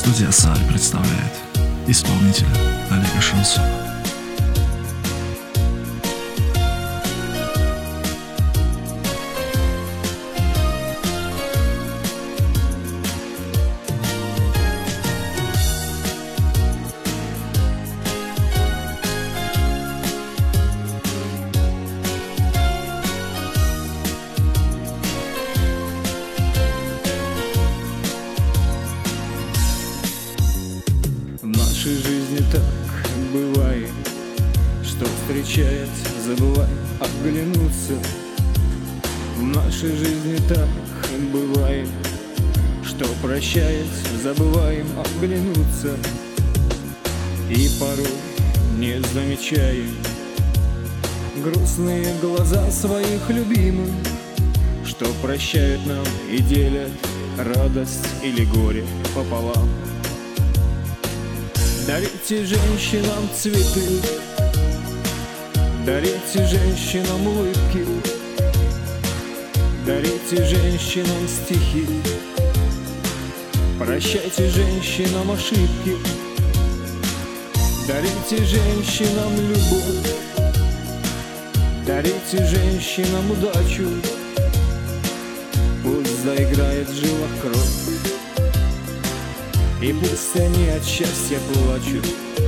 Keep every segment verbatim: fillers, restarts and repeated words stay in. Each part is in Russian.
Студия «Саль» представляет исполнителя Олега Шансона. В нашей жизни так бывает, что встречаясь, забываем оглянуться. В нашей жизни так бывает, что прощаясь, забываем оглянуться. И порой не замечаем грустные глаза своих любимых, что прощают нам и делят радость или горе пополам. Дарите женщинам цветы, дарите женщинам улыбки, дарите женщинам стихи, прощайте женщинам ошибки, дарите женщинам любовь, дарите женщинам удачу, пусть заиграет в жилах кровь, и пусть они от счастья плачут.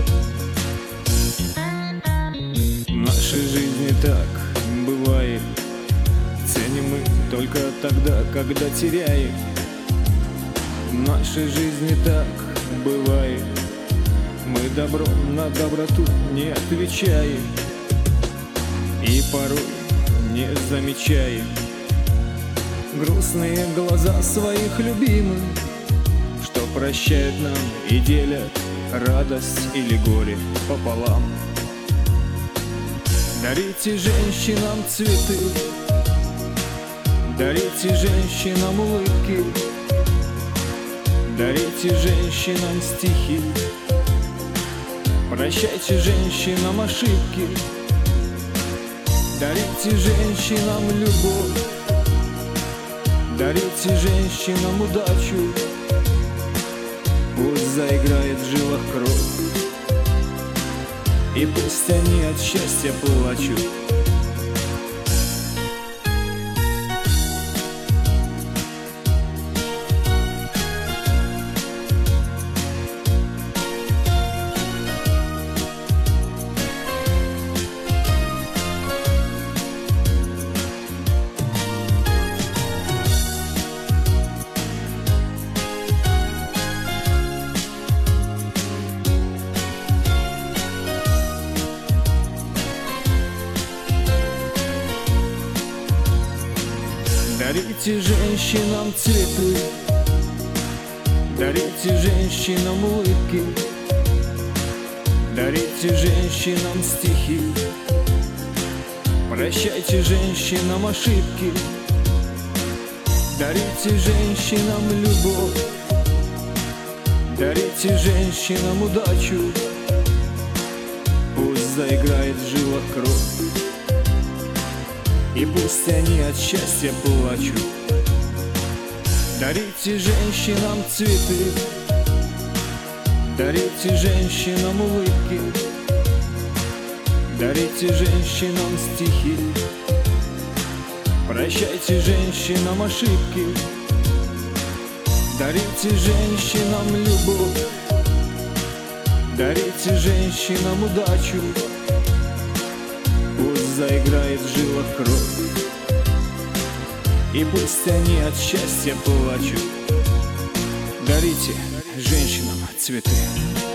В нашей жизни так бывает, ценим мы только тогда, когда теряем. В нашей жизни так бывает, мы добром на доброту не отвечаем. И порой не замечаем грустные глаза своих любимых, что прощают нам и делят радость или горе пополам. Дарите женщинам цветы, дарите женщинам улыбки, дарите женщинам стихи, прощайте женщинам ошибки, дарите женщинам любовь, дарите женщинам удачу, пусть заиграет в жилах кровь, и пусть они от счастья плачут. Дарите женщинам цветы, дарите женщинам улыбки, дарите женщинам стихи, прощайте женщинам ошибки, дарите женщинам любовь, дарите женщинам удачу, пусть заиграет в жилах кровь, и пусть они от счастья плачут. Дарите женщинам цветы, дарите женщинам улыбки, дарите женщинам стихи, прощайте женщинам ошибки, дарите женщинам любовь, дарите женщинам удачу, пусть заиграет в жилах кровь, и пусть они от счастья плачут. Дарите женщинам цветы.